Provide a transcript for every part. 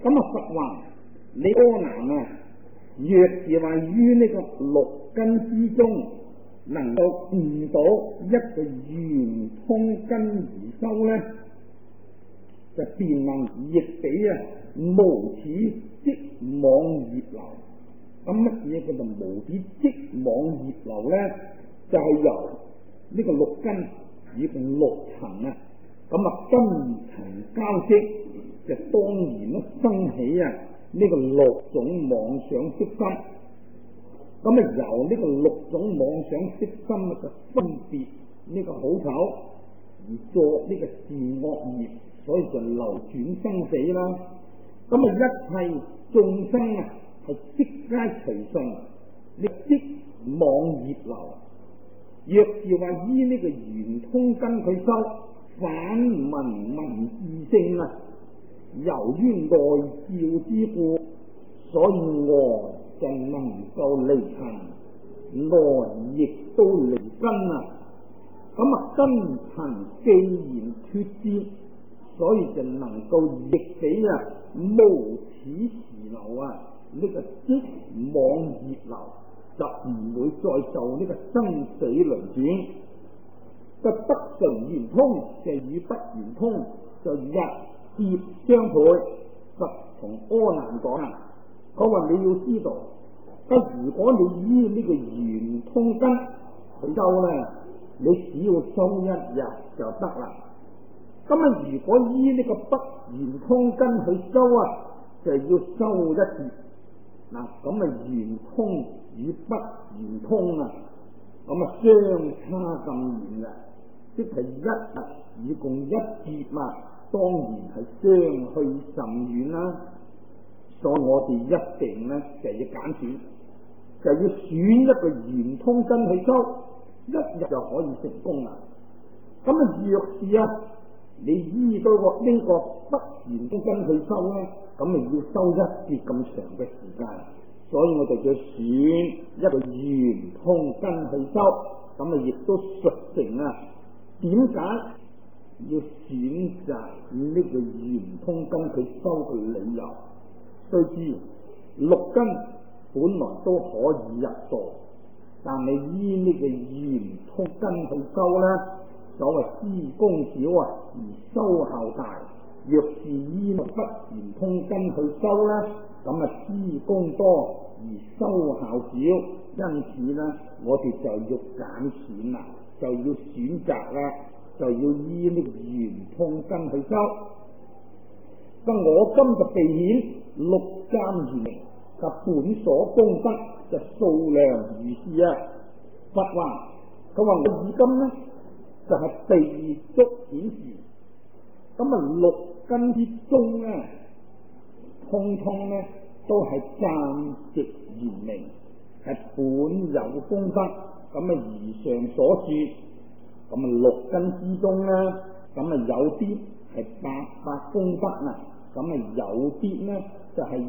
咁啊，佛話你柯南啊，若是話於呢個六根之中能夠悟到一個圓通根而修呢，就便能逆彼啊無始即妄業流。咁乜嘢叫做無始即妄業流呢？就係由呢個六根以共六塵啊，咁啊根塵交織，就當然都生起啊呢個六種妄想識心。咁啊由呢個六種妄想識心啊，就分別呢個好醜而作呢個善惡業，所以就流轉生死啦。咁啊一切眾生啊係悉皆隨順，你即妄業流。若是話依呢個圓通根去修，反聞自性啊，由於內照之故，所以外就能夠離塵，內亦都離根啊。咁啊根塵既然脫節，所以就能夠逆彼啊無始時流啊呢個即妄業流，就唔會再受呢個生死輪轉。個得成圓通就與不圓通就日劫相配。佛同阿難講啊，佢話你要知道，如果你依呢個圓通根去修咧，你只要修一日就得啦。咁啊，如果依呢個不圓通根去修啊，就要修一劫。嗱，咁啊圓通與不圓通啊，咁啊相差咁遠嘅，即係一日以共一劫啊，當然係相去甚遠啦。所以我哋一定咧就要揀選，就要選一個圓通根去修，一日就可以成功啦。咁啊，若是啊你依到呢個不圓通根去修咧，咁啊要修一劫咁長嘅時間。所以我哋要選一個圓通根去修，咁啊亦都述成啊點解要選擇呢個圓通根去修嘅理由。須知六根本來都可以入道，但係依呢個圓通根去修呢，所謂施功少啊而修效大。若是依不圓通根去修呢，咁啊施功多而修效少，因此呢，我哋就要揀選啦，就要選擇啦，就要依呢個圓通根去修。咁我今就避顯六間圓明嘅本所功德就數量如是啊。佛話佢話我以今呢就係避足顯示，咁啊六根之中呢，通通呢都係暫值圓明，係本有功德。咁啊如上所說，咁啊六根之中呢，咁啊有啲係800功德啊，咁啊有啲呢就係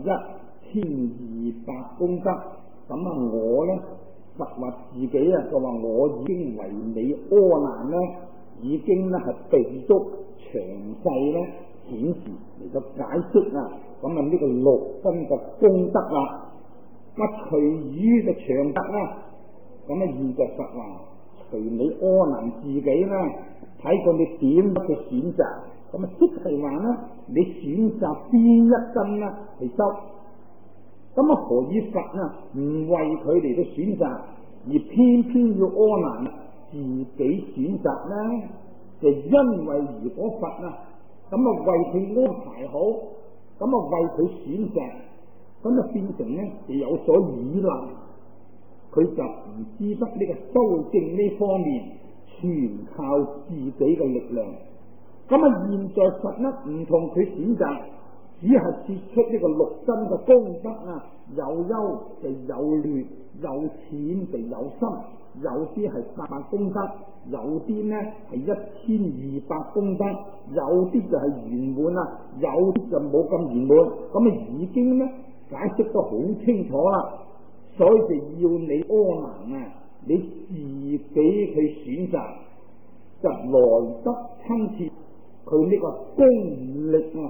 1200功德。咁啊我呢佛話自己啊，就話我已經為你阿難呢，已經呢係備足詳細呢顯示嚟到解釋啊。咁啊呢個六根嘅功德啦，隨於嘅長德啦。咁啊現在佛話隨你阿難自己啦，睇過你點嘅選擇。咁啊即係話呢，你選擇邊一根啦去修。咁啊何以佛啊唔為佢哋嘅選擇，而偏偏要阿難自己選擇呢？就因為如果佛啊咁啊為佢安排好，咁啊為佢選擇，咁啊變成呢就有所倚賴，佢就唔知得呢個修正呢方面全靠自己嘅力量。咁啊現在佛呢唔同佢選擇，只係說出呢個六根嘅功德啊，有優就有劣，有淺就有深，有啲係800功德，有啲呢係1200功德，有啲就係圓滿啊，有啲就冇咁圓滿。咁啊已經呢解釋得好清楚啦，所以就要你阿難啊，你自己去選擇，就來得親切。佢呢個功力啊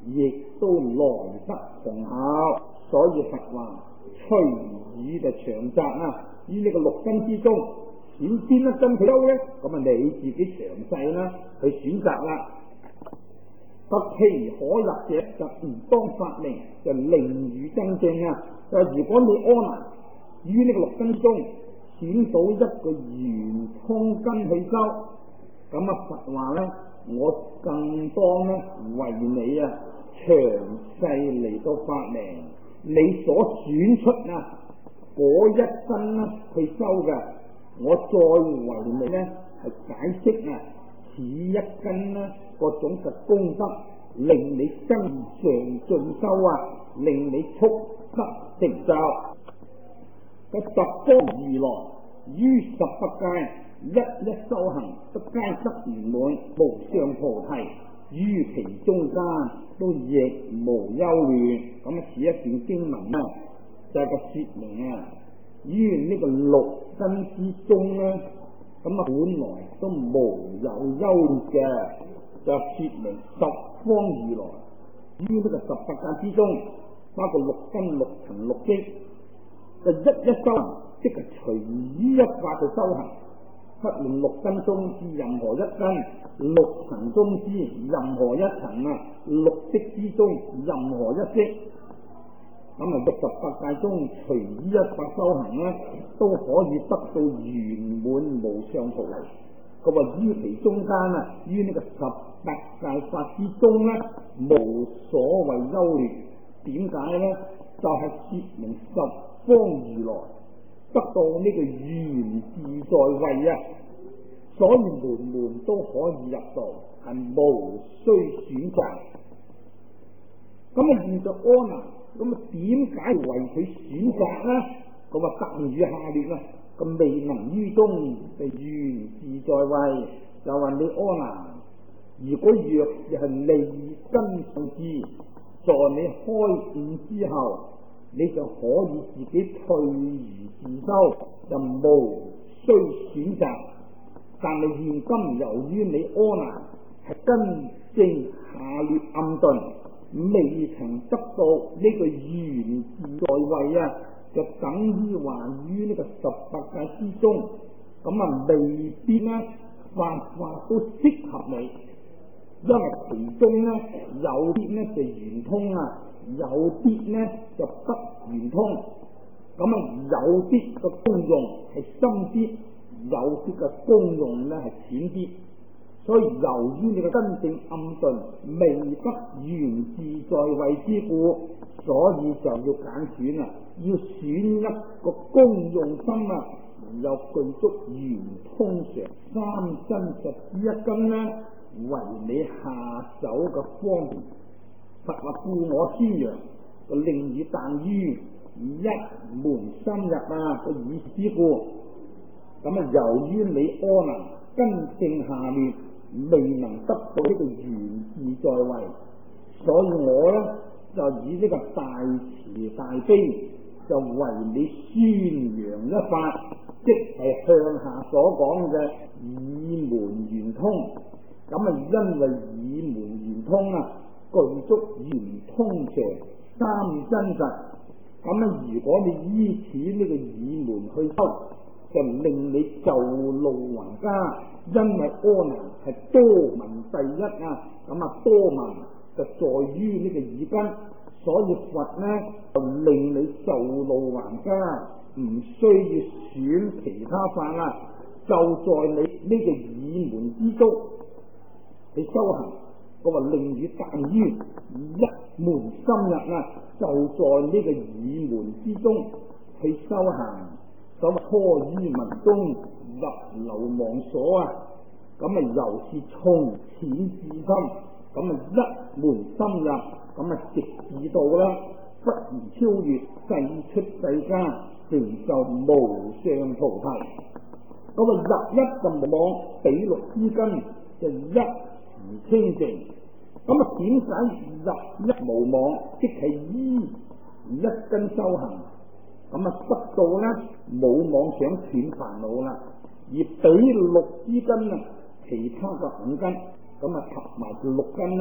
亦都來得同效。所以佛話隨意就長擇啊，於呢個六根之中選邊一根去修呢？咁啊你自己詳細啦去選擇啦。不其可入者，就唔當發明，就令與真正啊！就如果你阿難於呢個六根中選到一個圓通根去修，咁啊佛話呢，我更當呢為你啊詳細嚟到發明你所選出啊嗰一根呢去修嘅，我再為你呢係解釋啊此一根呢各種嘅功德，令你增上進修啊，令你速得成就。個十方如來於18界一一修行，都皆得圓滿無上菩提，於其中間都亦無憂亂。咁此一段經文啊，就係個說明啊，於呢個六根之中咧，咁啊本來都無有憂慮嘅，就說明十方如來於呢個18界之中，包括六根、六塵、六識，就一一修行，即係隨於一法去修行，不論六根中之任何一根，六塵中之任何一塵啊，六識之中任何一識，咁啊18界中隨於一法修行咧，都可以得到圓滿無上菩提。佢話於其中間啊，於呢個18界法之中咧，無所謂憂慮。點解咧？就係說明十方如來得到呢個圓自在位啊，所以門門都可以入道，係無需選擇。咁啊現在阿難，咁啊點解為佢選擇咧？佢話特語下劣啊，咁未能於中就圓自在位，就話你阿難，如果若係利根上智，在你開悟之後，你就可以自己退而自修，就無需選擇。但係現今由於你阿難係根正下劣暗頓，未曾得到呢個圓自在位啊，就等於話於呢個18界之中，咁啊未必呢法法都適合你。因為其中呢有啲呢就圓通啊，有啲呢就不圓通，咁啊有啲個功用係深啲，有啲嘅功用呢係淺啲，所以由於你嘅真正暗頓未得圓自在位之故，所以就要揀選啊，要選一個功用深啊，而又具足圓通常三真實之一根呢，為你下手嘅方便。佛話故我宣揚，就令你但於一門深入啊個意思之故。咁啊由於你阿難根正下劣，未能得到呢個圓自在位，所以我呢就以呢個大慈大悲，就為你宣揚一法，即係向下所講嘅以門圓通。咁啊因為以門圓通啊，具足圓通常三真實。咁啊如果你依此呢個以門去修，就令你就路還家。因為阿難係多聞第一啊，咁啊多聞就在於呢個耳根，所以佛呢就令你就路還家，唔需要選其他法啦，就在你呢個耳門之中去修行。我話令你但於一門深入啊，就在呢個耳門之中去修行。咁初於文中入流亡所啊，咁啊由是從淺至深，咁啊一門深入，咁啊直至到啦，不而超越世出世間，成就無上菩提。咁啊入一就無妄，比六之根就一而清淨。咁啊點解入一無妄？即係依一根修行。咁啊得到呢冇妄想斷煩惱啦，而比六之根啊，其他嘅五根咁啊合埋六根呢，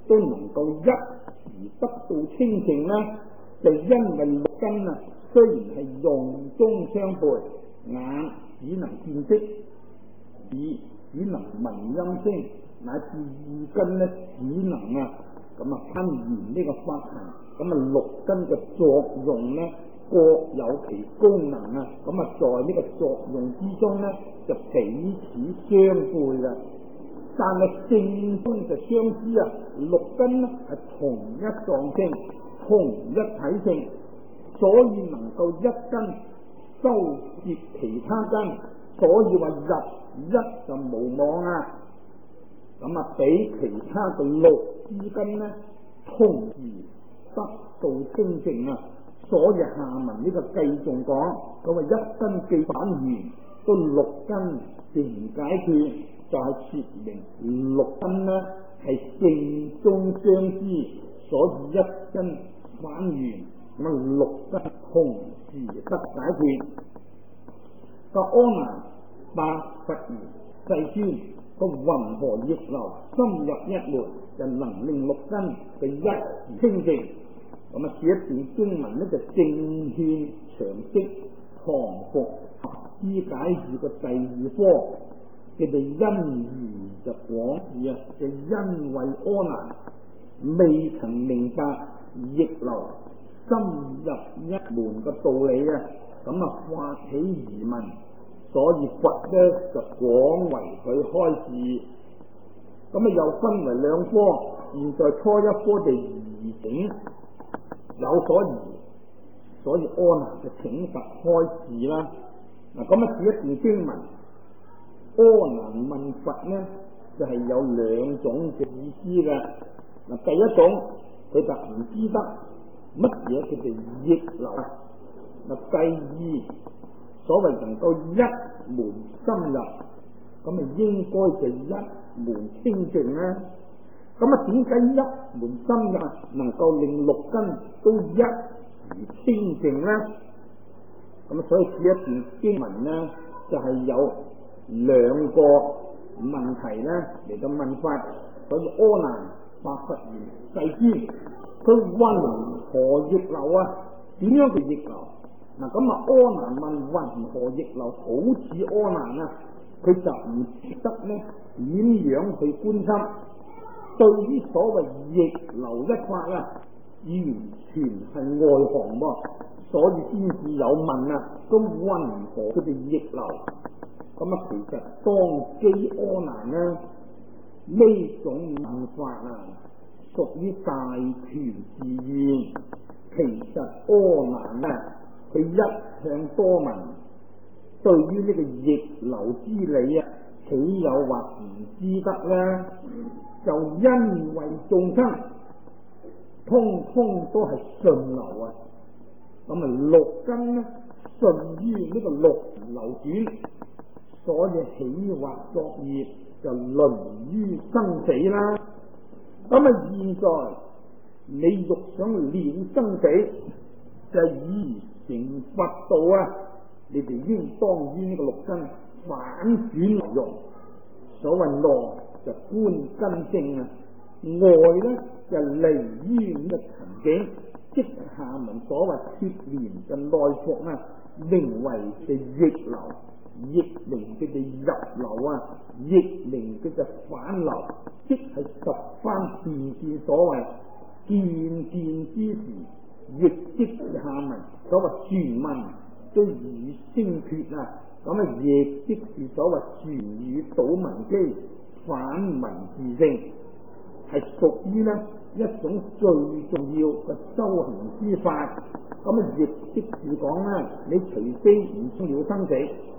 都能夠一而得到清淨呢？就因為六根啊，雖然係用中相配，眼只能見色，耳只能聞音聲，乃至意根呢，只能吞嚥呢個法行。六根嘅作用呢，各有其功能啊。在呢個作用之中呢，就彼此相配嘅。但係正宗就相知啊，六根呢係同一狀性，同一體性，所以能夠一根收攝其他根，所以話入一就無妄啊。比其他嘅六支根呢，同時得到清淨啊。所以下文呢個繼續講，一根既反完，都六根自然解決，就係說明六根呢係正宗相知，所以一根反完，六根同時得解決。阿難白佛言：世尊，個云何逆流深入一門，就能令六根嘅一時清淨？這一段經文呢，就正勸詳釋唐伏合支解義嘅第二科，佢哋因緣就廣義啊，就因為阿難未曾明白逆流深入一門嘅道理啊，發起疑問，所以佛呢就廣為佢開示。又分為兩科，現在初一科就疑境有所疑，所以阿難就請佛開示啦。這一段經文，阿難問佛呢，就係有兩種嘅意思嘅。第一種佢就唔知得乜嘢叫做逆流啊。第二，所謂能夠一門深入，應該就一門清淨啦。點解一門深入能夠令六根都一而清淨呢？所以這一段經文呢，就係有兩個問題呢嚟到問法。所以阿難白佛言：世尊，佢云何逆流啊？點樣叫逆流？阿難問云何逆流，好似阿難啊，佢就唔識得呢點樣去觀心。對於所謂逆流一法啊，完全係外行喎，所以先至有問啊。咁云何佢哋逆流？其實當機阿難呢，呢種問法啊，屬於大權自現。其實阿難啊，佢一向多聞，對於呢個逆流之理啊，豈有話唔知得呢？就因為眾生通通都係順流啊，六根呢順於呢個六流轉，所以起惑作業就淪於生死啦。現在你欲想了生死，就以成佛道啊，你哋應當於呢個六根反轉流用。所謂內就觀根性啊，外呢就離於呢個塵境，即下文所謂脫連嘅內服啊，名為嘅逆流，亦名嘅就入流啊，亦名嘅就反流，即係十番變見所謂見之時，亦即下文所謂傳聞都以聲決啊，亦即是所謂傳語倒文機。反文自性係屬於呢一種最重要嘅修行之法。亦即是講呢，你除非唔想了生死，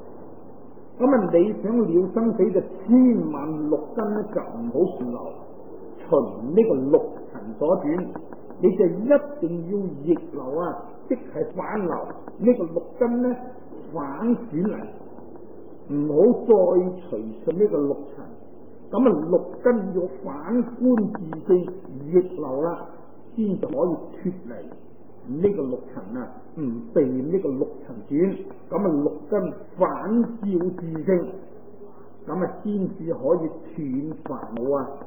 你想了生死就千萬六根呢就唔好順流，循呢個六塵所轉，你就一定要逆流啊，即係反流。呢個六根呢反轉嚟，唔好再隨順呢個六塵。六根要反觀自性逆流啦，先就可以脫離呢個六塵啊，唔被呢個六塵轉。六根反照自性，先至可以斷煩惱啊，而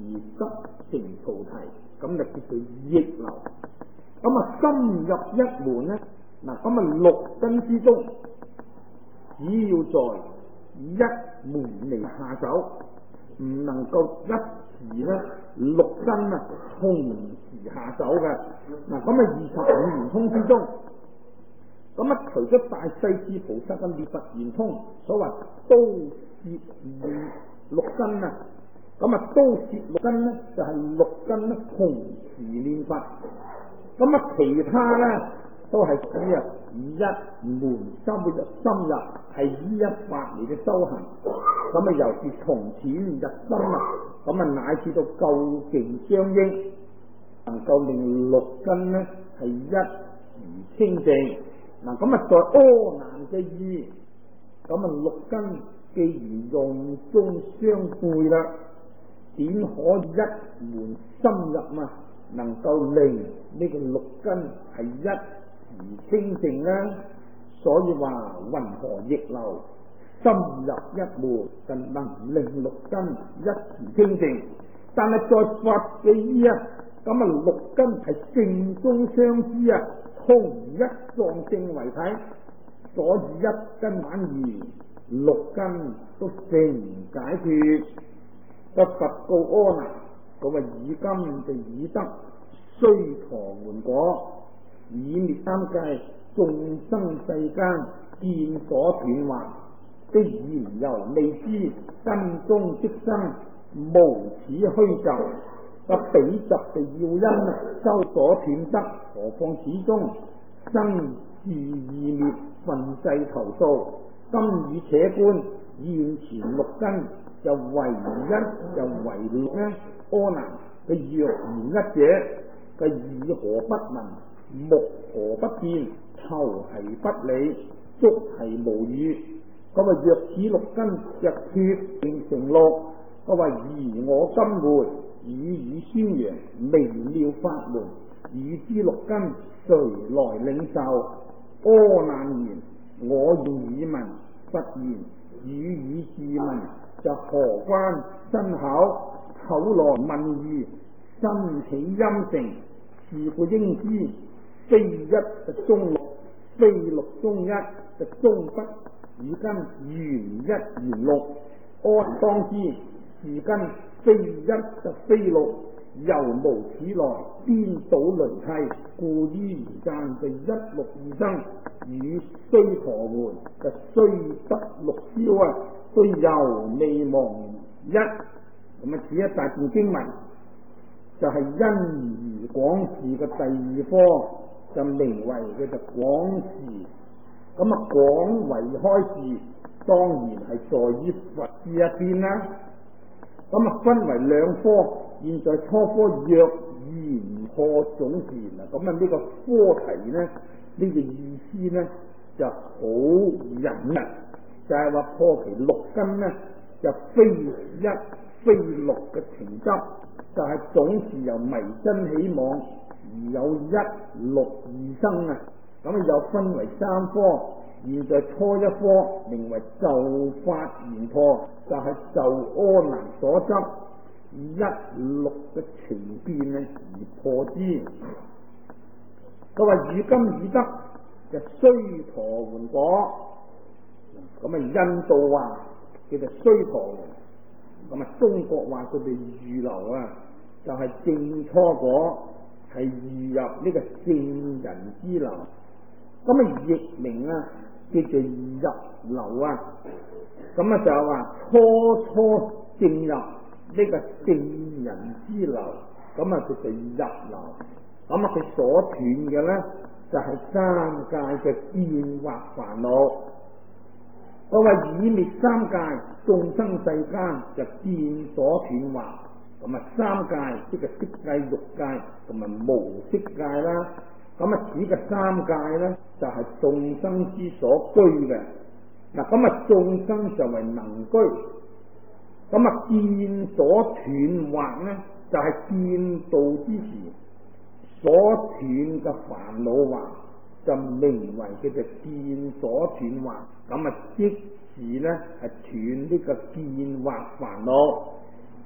而得成菩提，咁就叫做逆流。咁啊深入一門咧，嗱咁啊六根之中，只要在一門嚟下手，唔能夠一時咧六根啊同時下手嘅。嗱咁啊25圓通之中，咁啊除咗大勢至菩薩嘅滅佛圓通，所謂刀攝六根啊，咁啊刀攝六根咧就係六根咧同時念佛。咁啊其他咧都係指啊一門深入係依一法嚟嘅修行。咁啊由是從淺入深啊，咁啊乃至到究竟相應，能夠令六根咧係一時清淨。嗱咁啊在阿難嘅意，咁啊六根既然用中相背啦，點可一門深入啊能夠令呢個六根係一時清淨呢？所以話云何逆流深入一門就能令六根一時清淨。但係在佛嘅意啊，咁啊六根係正中相知啊，同一藏性為體，所以一根反而六根都成解脫。個佛告阿難，佢話以今就已得須陀洹果，以滅三界眾生世間見所斷惑的言猶未知，根中即生無此虛習。個比習嘅要因啊，周所斷得，何況此中生自異滅，分世投訴。今以且觀現前六根就為一就為六呢？阿難佢若言一者，佢耳何不聞，目何不見，頭係不理，足係無語。咁啊若此六根就決定成六，佢話而我今回予以宣揚微妙法門，汝之六根誰來領受？阿難言：我願以聞。佛言：予以自聞，就何關身口？口來問義，身起陰性，是故應知，非一就中六，非六中一就中不。汝根原一原六，安當知是根非一就非六，猶無此來顛倒輪替，故於而間就一六二生，與須陀洹就雖得六消啊，雖猶未忘一。咁啊，此一大段經文就係因而廣示嘅第二科，就名為嘅就廣示。咁啊，廣為開示，當然係在於佛之一邊啦。咁啊，分為兩科，現在初科若言破總示嗱，咁啊呢個科題呢，呢個意思呢就好隱啊，就係話破其六根呢，就非一非六嘅情執，就係總是由迷真起妄而有一六二生啊。咁啊又分為三科，現在初一科名為就法言破，就係就阿難所執一六嘅情變咧而破之。佢話汝今已得就須陀洹果，咁啊印度話叫做須陀洹，咁啊中國話佢哋預流啊，就係正初果，係預入呢個聖人之流。咁啊譯名啊叫做入流啊，咁啊就係話初正入呢個聖人之流，咁啊叫做入流。咁啊佢所斷嘅咧就係三界嘅見惑煩惱。我話以滅三界眾生世間就見所斷惑，咁啊三界即係色界、欲界同埋無色界啦。咁啊指嘅三界咧就係眾生之所居嘅。嗱咁啊眾生就為能居。咁啊見所斷惑咧就係見道之時所斷嘅煩惱惑，就名為叫做見所斷惑。咁啊即是咧係斷呢個見惑煩惱。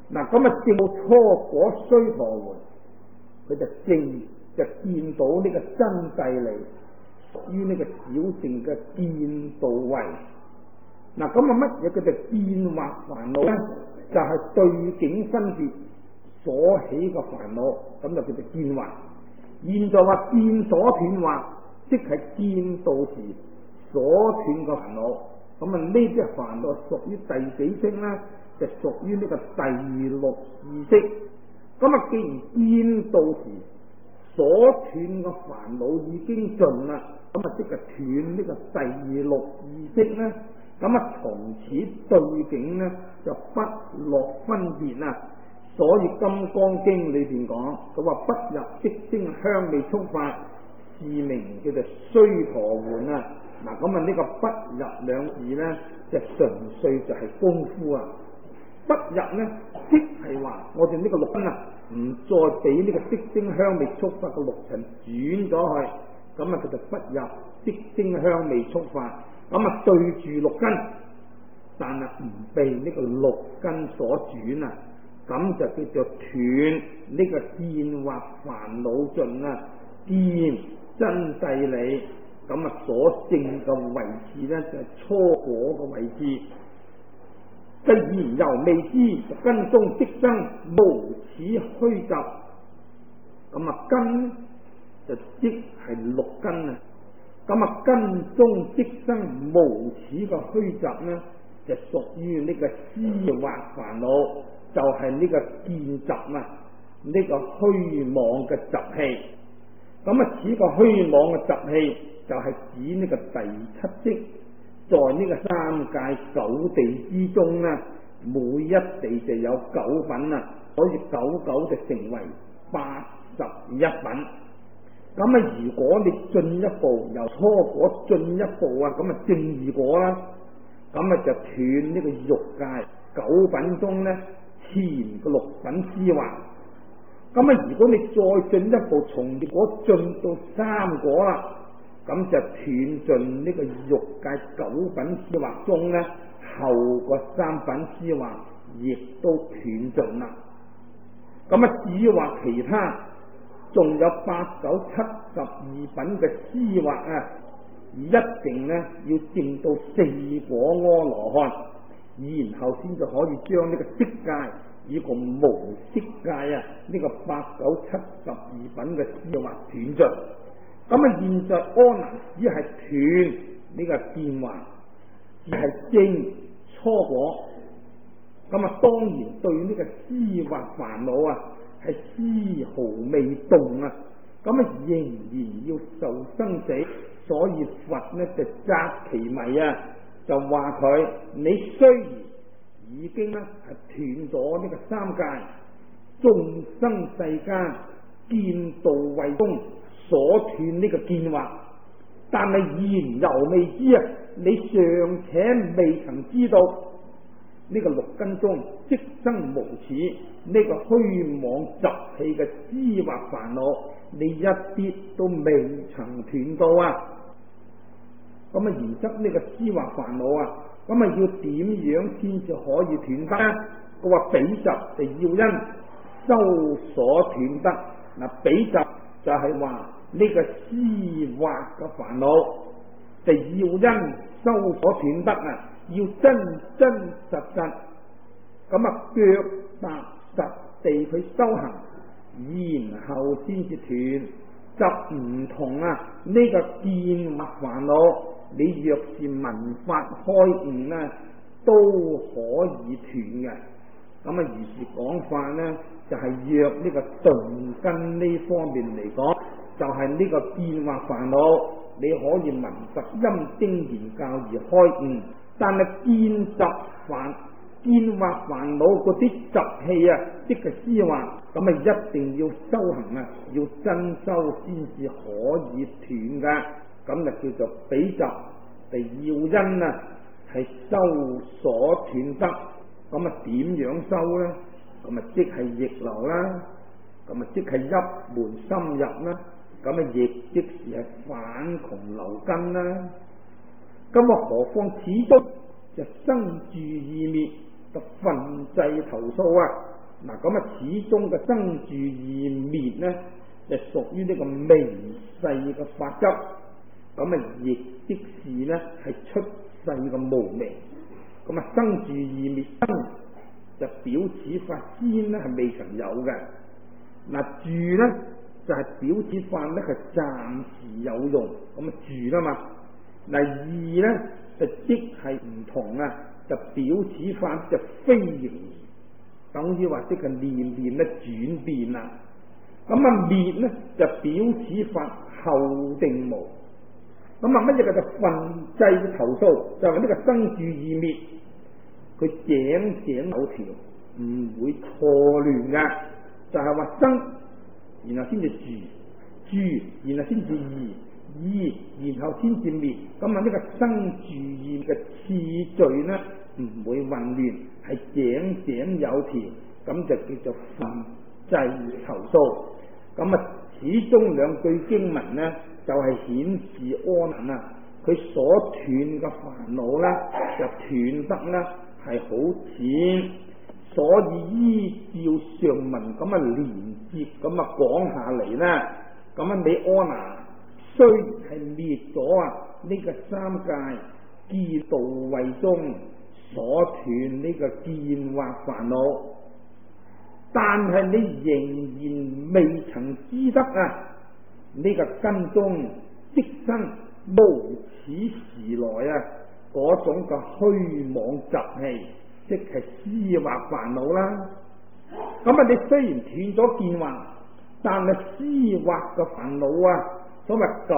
嗱，咁啊，正到初果須陀洹，佢就見到呢個真諦理，屬於呢個小乘嘅見道位。嗱，咁啊，乜嘢叫做見惑煩惱咧？就係對境分別所起嘅煩惱，咁就叫做見惑。現在話見所斷惑，即係見道時所斷嘅煩惱。咁啊，呢啲煩惱屬於第幾聲咧？就屬於呢個第六意識。咁啊，既然見道時所斷嘅煩惱已經盡啦，咁啊，即係斷呢個第六意識咧。咁啊，從此對境咧就不落分別啦。所以《金剛經》裏邊講，佢話不入色聲香味觸法，是名叫做須陀洹啊。嗱，咁啊，呢個不入兩字咧，就純粹就係功夫啊。不入咧，即係話我哋呢個六根啊，唔再俾呢個色聲香味觸法嘅六塵轉咗去，咁啊，佢就不入色聲香味觸法。咁啊，對住六根，但係唔被呢個六根所轉啊，咁就叫做斷呢個見惑煩惱盡啊，見真諦理。咁啊，所證嘅位置咧就係初果嘅位置。既然猶未知，根中即生無此虛集。咁啊，根就即係六根啊。咁啊，根中即生無始嘅虛集呢，就屬於呢個思惑煩惱，就係呢個見集啊，呢個虛妄嘅習氣。咁啊，此個虛妄嘅習氣就係指呢個第七識，在呢個三界九地之中呢，每一地就有九品啊，所以九就成為81品。咁啊，如果你進一步由初果進一步啊，咁啊正二果啦，咁啊就斷呢個欲界九品中咧前個六品思惑。咁啊，如果你再進一步從二果進到三果啦，咁就斷盡呢個欲界九品思惑中咧後個三品思惑亦都斷盡啦。咁啊，至於話其他，仲有8、9、72品嘅思惑啊，一定咧要證到四果阿羅漢，然後先至可以將呢個色界以個無色界啊呢個8、9、72品嘅思惑斷盡。咁啊，現在阿難只係斷呢個見惑，只係證初果。咁啊，當然對呢個思惑煩惱啊，係絲毫未動啊，咁啊仍然要受生死，所以佛呢就責其迷啊，就話佢你雖然已經咧係斷咗呢個三界眾生世間見道位中所斷呢個見惑，但係言猶未知啊，你尚且未曾知道呢個六根中即生無始呢個虛妄習氣嘅思惑煩惱，你一啲都未曾斷到啊！咁啊，然則呢個思惑煩惱啊，咁啊要點樣先至可以斷得啊？佢話比集就要因修所斷得。嗱，比集就係話呢個思惑嘅煩惱，就要因修所斷得啊！要真真實實咁啊，腳踏實地去修行，然後先至斷，就唔同啊！呢個見惑煩惱，你若是聞法開悟呢，都可以斷嘅。咁啊，如是講法呢，就係若呢個鈍根呢方面嚟講，就係呢個見惑煩惱，你可以聞佛陰經言教而開悟。但係見惑煩惱嗰啲習氣啊，即係思惑，咁啊一定要修行啊，要真修先至可以斷噶。咁就叫做比集，就要因啊係修所斷得。咁啊點樣修咧？咁啊即係逆流啦，咁啊即係一門深入啦，咁啊亦即是係反窮流根啦。咁啊，何況始終就生住異滅，就焚製投訴啊！ 嗱，咁始終嘅生住異滅呢，就屬於呢個微細嘅法則。咁亦即是呢係出世嘅無明。咁生住異滅生就表此法先呢係未曾有嘅。嗱，住呢就係表此法呢係暫時有用，咁住啦嘛。嗱，異呢就即係唔同啊，就表此法就非形，等於話即係念念咧轉變啦。咁滅呢就表此法後定無。咁乜嘢叫做分制嘅頭數？就係呢個生住異滅，佢井井有條，唔會錯亂噶。就係話生，然後先至住，住然後先至異，異然後先至滅。咁呢個生住異嘅次序呢，唔會混亂，係井井有條，咁就叫做分制頭數。咁始終兩句經文呢，就係顯示阿難啊，佢所斷嘅煩惱呢，就斷得呢係好淺，所以依照上文咁連接咁講下嚟呢，咁你阿難雖然係滅咗呢個三界見道位中所斷呢個見惑煩惱，但係你仍然未曾知得呢個根中即生無始時來嗰種嘅虛妄習氣，即係思惑煩惱啦。咁你雖然斷咗見惑，但係思惑嘅煩惱所謂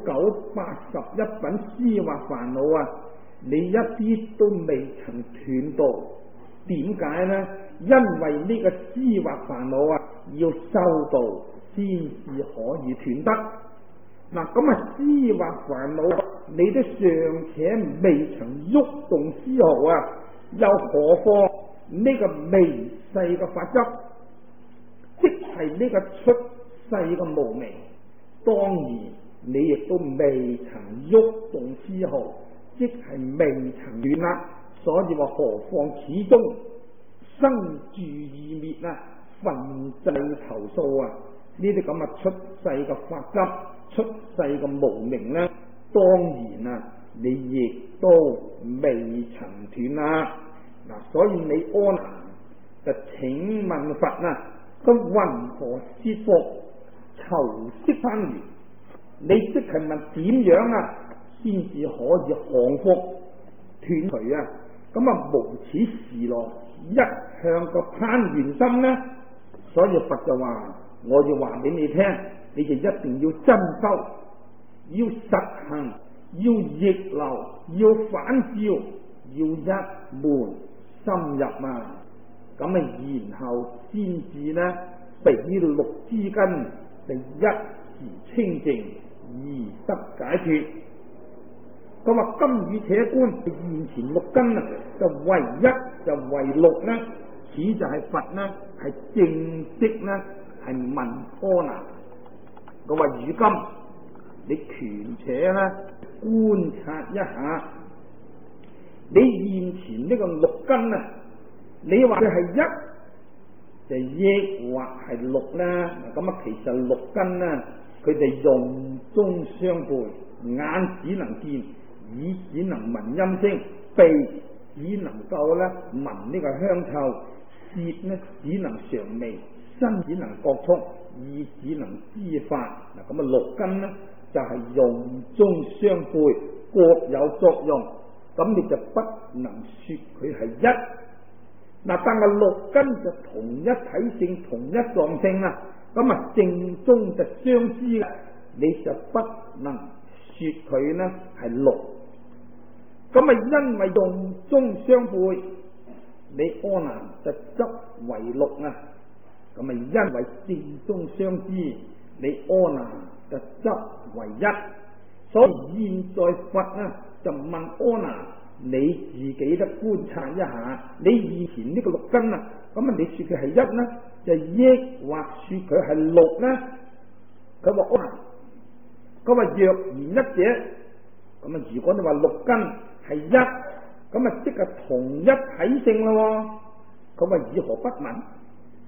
9981品思惑煩惱你一啲都未曾斷到。點解呢？因為呢個思惑煩惱要修道先至可以斷得。嗱，咁思惑煩惱你都尚且未曾喐動絲毫又何況呢個微細嘅法則，即係呢個出世嘅無明，當然你亦都未曾喐動絲毫，即係未曾斷啦。所以話何況始終生住異滅分制頭數呢啲咁出世嘅法則，出世嘅無明呢，當然你亦都未曾斷啦。嗱，所以你阿難就請問佛佢云何攝伏酬息翻緣？你即係問點樣先至可以降伏斷除無始時來一向個攀緣心呢？所以佛就話：我要話俾你聽，你就一定要真修，要實行，要逆流，要反照，要一門深入咁然後先至呢，俾六支根就一時清淨，而得解脫。佢話今與且觀現前六根就唯一就唯六呢，此就係佛呢係正式呢係問阿難。佢話如今你權且呢觀察一下，你現前呢個六根你話佢係一就抑或係六呢？咁其實六根佢哋用中相背，眼只能見，耳只能聞音聲，鼻只能夠聞呢個香臭，舌呢只能嘗味，身只能覺觸，意只能知法。咁六根呢就係用中相背，各有作用，咁你就不能說佢係一。但係六根就同一體性，同一狀性咁正宗就相知，你就不能說佢呢係六。咁因為用中相背，你阿難就執為六咁因為正宗相知，你阿難就執為一。所以現在佛就問阿難，你自己都觀察一下，你以前呢個六根咁你說佢係一呢，就抑或說佢係六呢？佢話阿難，佢話若然一者，咁如果你話六根係一，咁即係同一體性咯。佢話以何不問？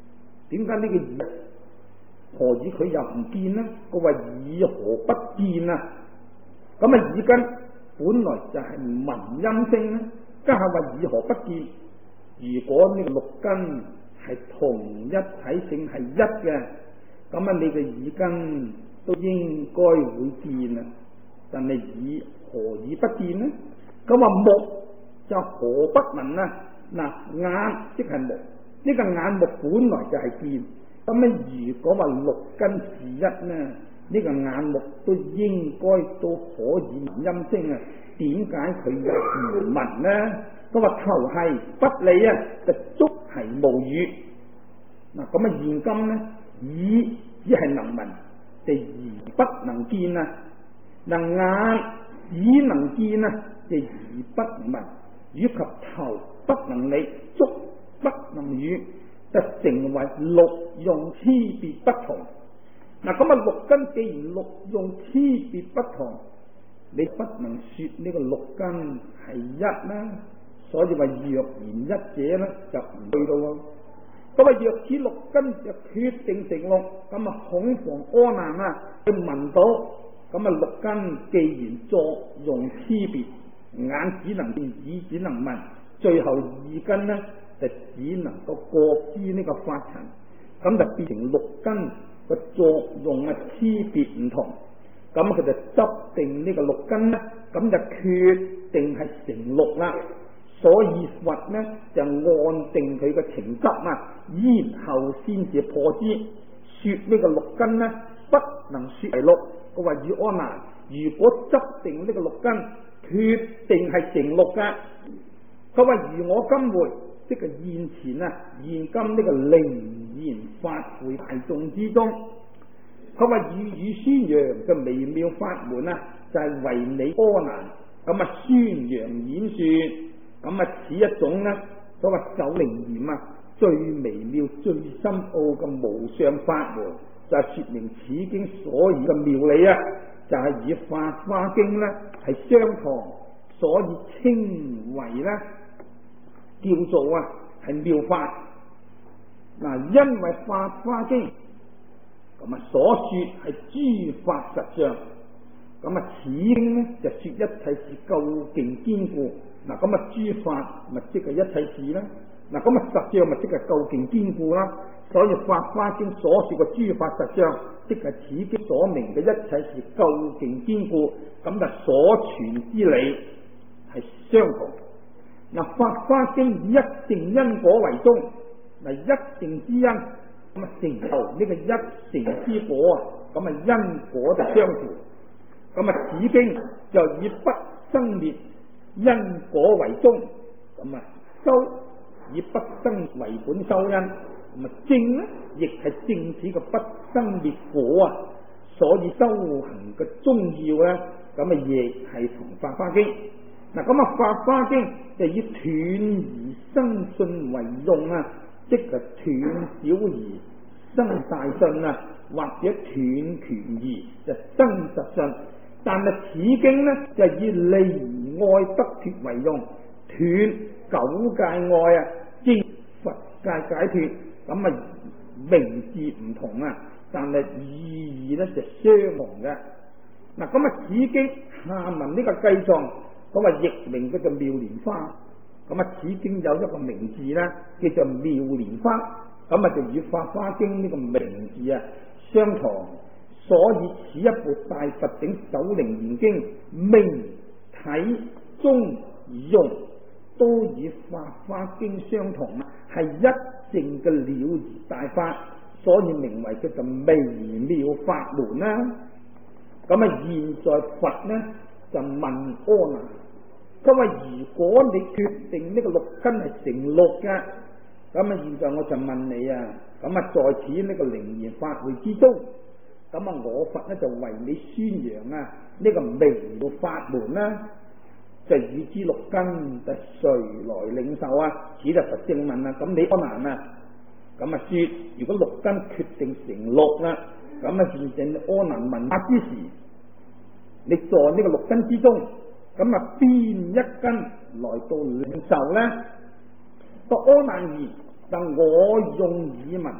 點解呢個耳何以佢又唔見呢？佢話耳何不見啊？咁啊耳根本來就係聞音聲咧，家下話耳何不見？如果呢個六根係同一體性係一嘅，咁啊你嘅耳根都應該會見啊，但係耳何以不見呢？咁話目就何不聞啊？嗱，眼即係目，呢個眼目本來就係見，咁啊如果話六根是一呢，呢個眼目都應該都可以聞音聲啊？點解佢又唔聞呢？佢話頭係不理啊，就足係無語。嗱，咁啊現今呢，耳只係能聞，就而不能見啊。嗱，眼只能見啊，就而不聞，以及頭不能理，足不能語，就成為六用差別不同。嗱，咁啊六根既然六用差別不同，你不能說呢個六根係一啦。所以話若然一者咧，就唔對到喎。咁啊若此六根就決定成六，咁啊恐防阿難啊，佢聞到，咁啊六根既然作用差別，眼只能見，耳只能聞，最後二根呢，就只能夠覺知呢個法塵，咁就變成六根個作用啊差別唔同，咁佢就執定呢個六根呢，咁就決定係成六啦。所以佛呢就按定佢嘅情執啊，然後先至破之，說呢個六根呢不能說為六。佢話與阿難，如果執定呢個六根，決定係成六噶。佢話如我今回，即係現前啊，現今呢個靈言法會大眾之中，佢話與宣揚嘅微妙法門啊，就係為你阿難咁啊宣揚演說。咁啊，此一種呢，所謂首楞嚴啊，最微妙、最深奧嘅無上法門，就係說明此經所以嘅妙理啊，就係與《法華經》呢係相同，所以稱為呢叫做啊係妙法。嗱，因為《法華經》咁啊所說係諸法實相，咁啊此經呢就說一切是究竟堅固。嗱，咁啊諸法咪即係一切事啦。嗱，咁啊實相咪即係究竟堅固啦。所以《法華經》所說嘅諸法實相，即係此經所明嘅一切是究竟堅固，咁就所傳之理係相同。嗱，《法華經》以一乘因果為宗，嗱一乘之因，咁啊成就呢個一乘之果啊，咁啊因果就相符。咁啊此經就以不生滅因果為宗，咁啊修以不生為本修因，咁啊正呢亦係正此嘅不生滅果啊，所以修行嘅宗要咧，咁啊亦係同《法華經》。嗱，咁啊《法華經》就以斷而生信為用啊，即係斷小而生大信啊，或者斷權而就生實信。但係此經呢，就以離愛得脫為用，斷九界愛啊，即佛界解脫。咁啊名字唔同啊，但係意義呢就相同嘅。嗱，咁啊此經下文呢個偈頌，咁啊譯名叫做妙蓮花。咁啊此經有一個名字呢，叫做妙蓮花，咁啊就與《法華經》呢個名字啊相同。所以此一部大佛頂首楞嚴經，名體宗用都與《法華經》相同啊，係一乘嘅了義大法，所以名為叫做微妙法門啦。咁啊，現在佛呢就問阿難，佢話如果你決定呢個六根係成六嘅，咁啊，現在我就問你啊，咁啊，在此呢個靈言法會之中。咁啊，我佛呢就為你宣揚啊呢個微妙法門啦，就與之六根就誰來領受啊？此就佛正問啊，咁你阿難啊，咁啊說如果六根決定成六啦，咁啊現正阿難問法之時，你在呢個六根之中，咁啊邊一根來到領受呢？個阿難言，但我用耳聞，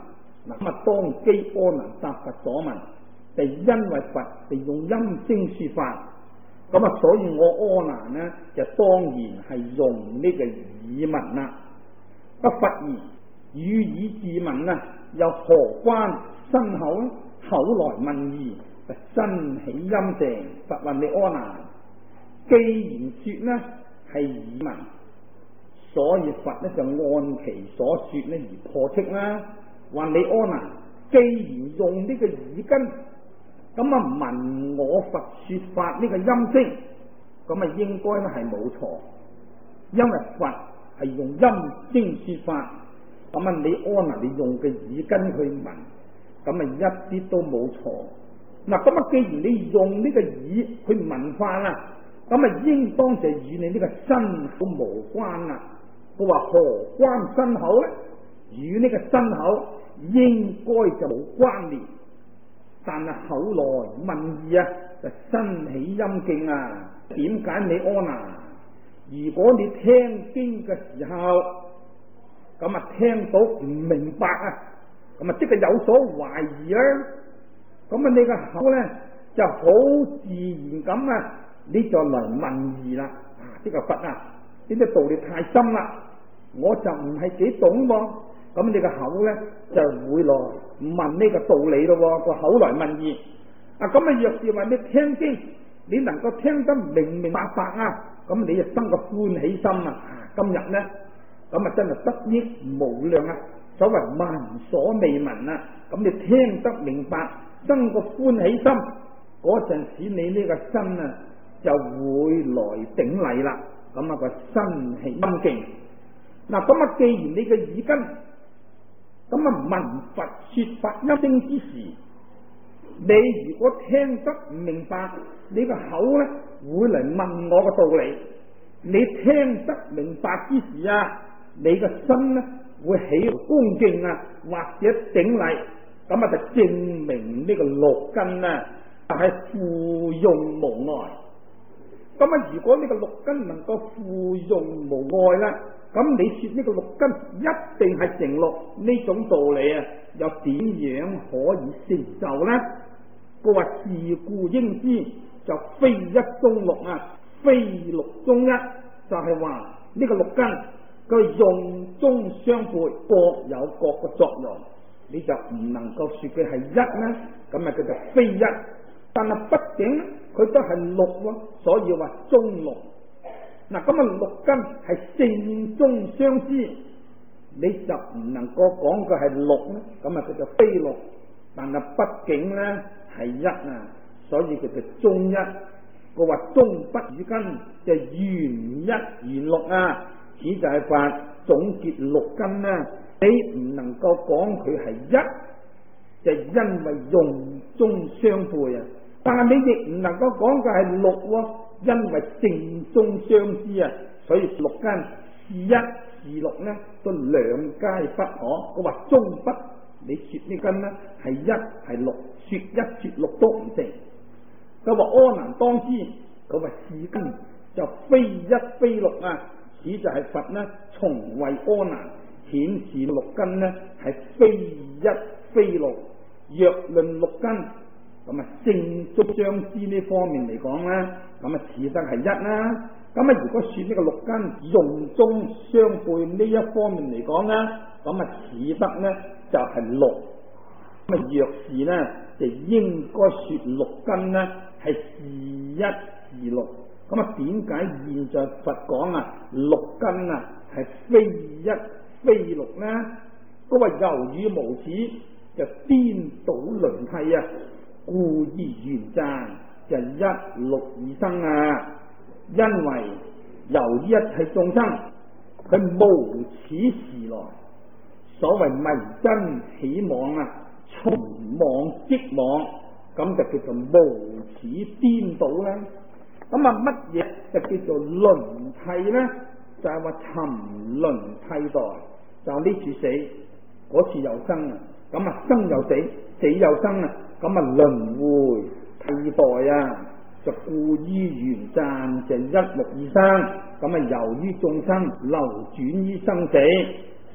嗱，咁當機阿難答佛所問，就因為佛就用音聲說法，咁所以我阿難呢就當然係用呢個耳聞啦。不佛言語耳自聞啊，又何關身口呢？口來問義，身起音淨。佛問你阿難，既然說呢係耳聞，所以佛呢就按其所說呢而破斥啦。話你阿難，既然用呢個耳根，咁聞我佛說法呢個音聲，咁應該呢係冇錯，因為佛係用音聲說法，咁你阿難你用嘅耳根去聞，咁一啲都冇錯。嗱，咁既然你用呢個耳去聞法啦，咁應當就與你呢個身口無關啦。佢話何關身口呢？與呢個身口應該就冇關聯，但係口來問義啊，就身起音境啊。點解你阿難？如果你聽經嘅時候，咁聽到唔明白啊，咁即係有所懷疑啦。咁你個口呢就好自然咁啊，你就嚟問義啦。呢個佛啊，呢啲道理太深啦，我就唔係幾懂喎。咁你個口呢就會來問呢個道理咯，個口來問義。咁若是話你聽經，你能夠聽得明明白白啊，咁你就生個歡喜心啊。今日呢，咁真係得益無量啊！所謂聞所未聞啊，咁你聽得明白，生個歡喜心，嗰陣時你呢個身啊就會來頂禮啦。咁個身起音境。嗱，咁既然你嘅耳根，咁聞佛說法音聲之時，你如果聽得唔明白，你個口呢會嚟問我個道理。你聽得明白之時啊，你個身呢會起恭敬啊，或者頂禮，咁就證明呢個六根啊係附用無礙。咁如果呢個六根能夠附用無礙啦，咁你說呢個六根一定係成六，呢種道理啊，又點樣可以成就呢？佢話是故應知，就非一中六啊，非六中一，就係話呢個六根佢用中相配，各有各個作用，你就唔能夠說佢係一呢，咁佢就非一。但係畢竟佢都係六喎，所以話中六。嗱，咁六根係正中相知，你就唔能夠講佢係六咧，咁佢就非六。但係畢竟咧係一啊，所以佢就中一。佢話中不與根，就原一原六啊，此就係法總結六根啦。你唔能夠講佢係一，就因為用中相配啊。但係你亦唔能夠講佢係六喎，因為正中相知啊，所以六根是一是六呢，都兩皆不可。我話中不，你說呢根呢係一係六，說一說六都唔成。佢話阿難當知，佢話是根就非一非六啊，此就係佛呢從為阿難顯示六根呢係非一非六。若論六根，咁正中相知呢方面嚟講咧，咁似得係一啦。咁如果說呢個六根用中相配呢一方面嚟講咧，咁似得咧就係六。咁若是咧，就應該說六根咧係是一是六。咁點解現在佛講六根係非一非六咧？佢話由於無始就顛倒輪替啊，故而緣暫就一六而生啊。因為由於一切眾生佢無始時來，所謂迷真起妄啊，從妄即妄，咁就叫做無始顛倒啦。咁乜嘢就叫做輪替呢？就係話沉淪替代，就呢次死，嗰次又生啊，咁生又死，死又生啊，咁輪迴替代啊，就故於緣暫就一六而生。咁由於眾生流轉於生死，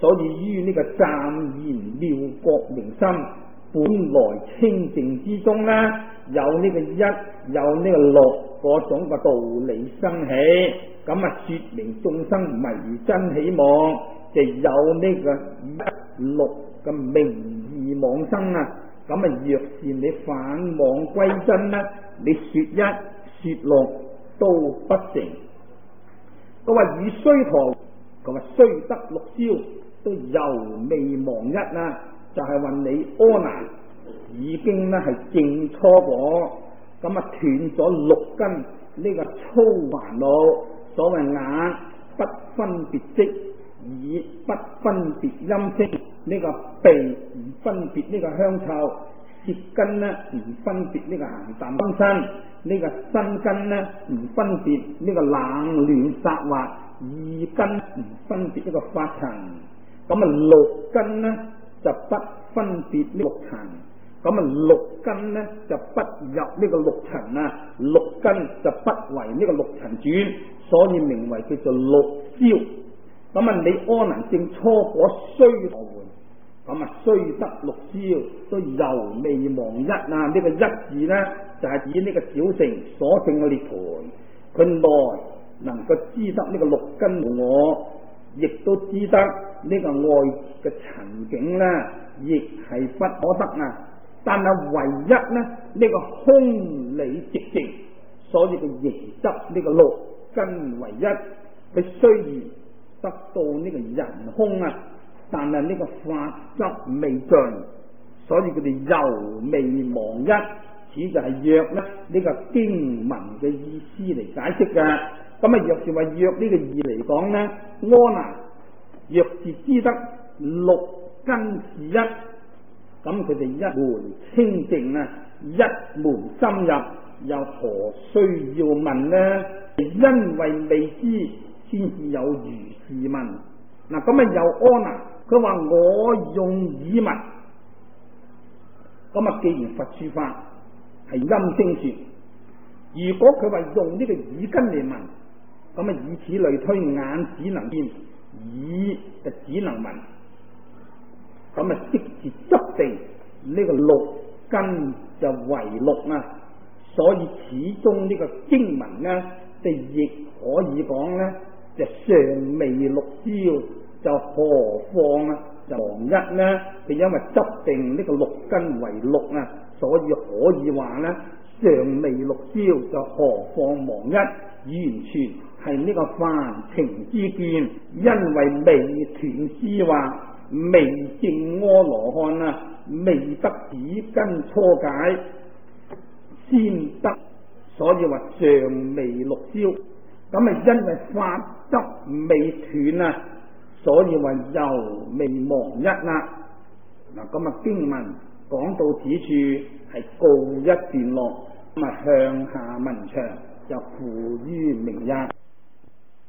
所以於呢個湛然妙覺明心本來清淨之中呢，有呢個一，有呢個六嗰種嘅道理生起，咁啊說明眾生迷真起妄，就有呢個一六嘅名義妄生啊。咁啊若是你反妄歸真呢，你說一說六都不成。佢話以須陀，佢話雖得六消都猶未忘一啊，就係話你阿難已經呢係證初果，咁啊斷咗六根呢個粗煩惱。所謂眼不分別色，耳不分別音聲，呢個鼻唔分別呢個香臭，舌根呢唔分別呢個鹹淡甘辛，呢個身根呢唔分別呢個冷暖殺滑，意根唔分別呢個法塵。咁啊六根呢就不分別呢六塵，咁啊六根呢就不入呢個六塵啊，六根就不為呢個六塵轉，所以名為叫做六消。咁啊你阿難證初果須陀洹，咁啊雖得六消都猶未忘一啊，呢個一字呢就係指呢個小乘所證嘅涅槃，佢內能夠知得呢個六根無我，亦都知得呢個外嘅塵境呢，亦係不可得啊。但係唯一呢，呢個空理寂靜，所以佢仍執呢個六根為一。佢雖然得到呢個人空啊，但係呢個法執未盡，所以佢哋猶未忘一。此就係約呢個經文嘅意思嚟解釋嘅。咁啊，若是話約呢個義嚟講呢，阿難若是知得六根是一，咁佢哋一門清淨啊，一門深入，又何需要問呢？因為未知，先至有如是問。嗱，咁啊有阿難，佢話我用耳聞，咁啊既然佛說法係音聲說，如果佢話用呢個耳根嚟聞，咁啊以此類推，眼只能見，耳就只能聞，咁啊即是執定呢個六根就為六啊。所以始終呢個經文呢，就亦可以講呢，就尚未六消，就何況啊就忘一呢？就因為執定呢個六根為六啊，所以可以話呢，尚未六消，就何況忘一，完全係呢個凡情之見，因為未斷思惑，未證阿羅漢啊，未得止根初解先得，所以話尚未六消。咁啊因為法執未斷啊，所以話猶未忘一啦。嗱，咁啊經文講到此處係告一段落，咁啊向下文長就付於明日。